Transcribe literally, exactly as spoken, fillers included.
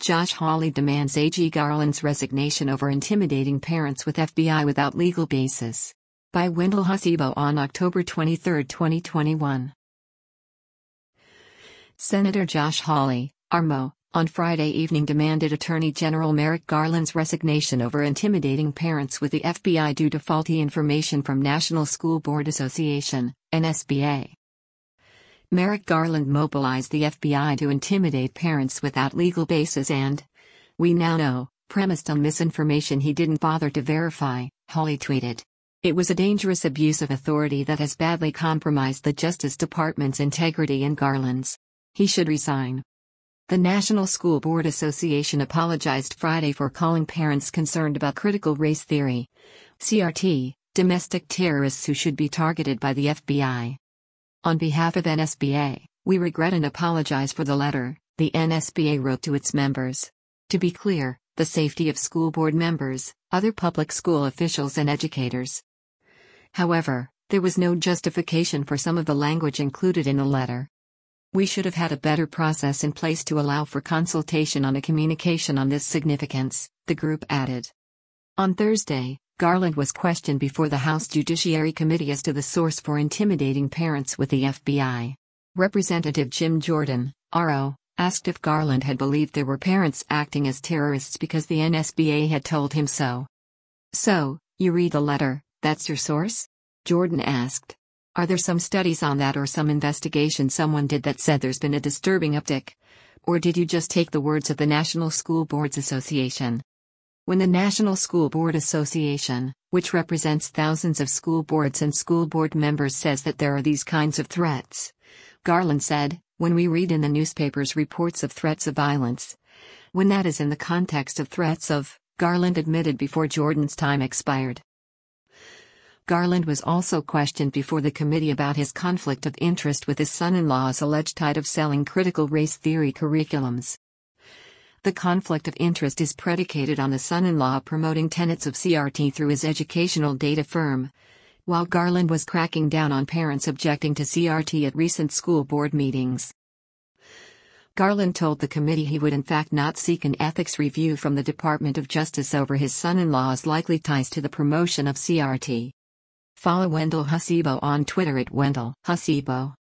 Josh Hawley demands A G Garland's resignation over intimidating parents with F B I without legal basis. By Wendell Hasibo on October twenty-third, twenty twenty-one. Senator Josh Hawley, R M O, on Friday evening demanded Attorney General Merrick Garland's resignation over intimidating parents with the F B I due to faulty information from National School Board Association, N S B A. Merrick Garland mobilized the F B I to intimidate parents without legal basis and, we now know, premised on misinformation he didn't bother to verify, Hawley tweeted. It was a dangerous abuse of authority that has badly compromised the Justice Department's integrity and Garland's. He should resign. The National School Board Association apologized Friday for calling parents concerned about critical race theory, C R T, domestic terrorists who should be targeted by the F B I. On behalf of N S B A, we regret and apologize for the letter, the N S B A wrote to its members. To be clear, the safety of school board members, other public school officials and educators. However, there was no justification for some of the language included in the letter. We should have had a better process in place to allow for consultation on a communication on this significance, the group added. On Thursday, Garland was questioned before the House Judiciary Committee as to the source for intimidating parents with the F B I. Representative Jim Jordan, R O, asked if Garland had believed there were parents acting as terrorists because the N S B A had told him so. So, you read the letter, that's your source? Jordan asked. Are there some studies on that or some investigation someone did that said there's been a disturbing uptick? Or did you just take the words of the National School Boards Association? When the National School Board Association, which represents thousands of school boards and school board members, says that there are these kinds of threats, Garland said, when we read in the newspapers reports of threats of violence, when that is in the context of threats of, Garland admitted before Jordan's time expired. Garland was also questioned before the committee about his conflict of interest with his son-in-law's alleged tide of selling critical race theory curriculums. The conflict of interest is predicated on the son-in-law promoting tenets of C R T through his educational data firm, while Garland was cracking down on parents objecting to C R T at recent school board meetings. Garland told the committee he would in fact not seek an ethics review from the Department of Justice over his son-in-law's likely ties to the promotion of C R T. Follow Wendell Hasibo on Twitter at Wendell Hasibo.